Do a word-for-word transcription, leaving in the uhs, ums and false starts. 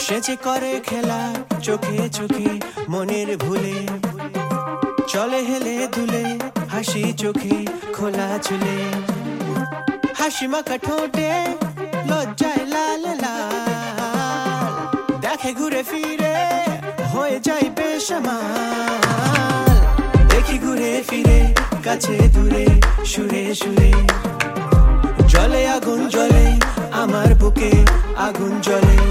সেজে করে খেলা চোখে চোখে মনের ভুলে চলে হেলে দুলে হাসি চোখে খোলা চুলে হাসি মাখা ঠোঁটে লজ্জায় লাল লাল দেখে ঘুরে ফিরে হয়ে যায় বেসামাল দেখি ঘুরে ফিরে কাছে দূরে সুরে সুরে জলে আগুন জ্বলে আমার বুকে আগুন জ্বলে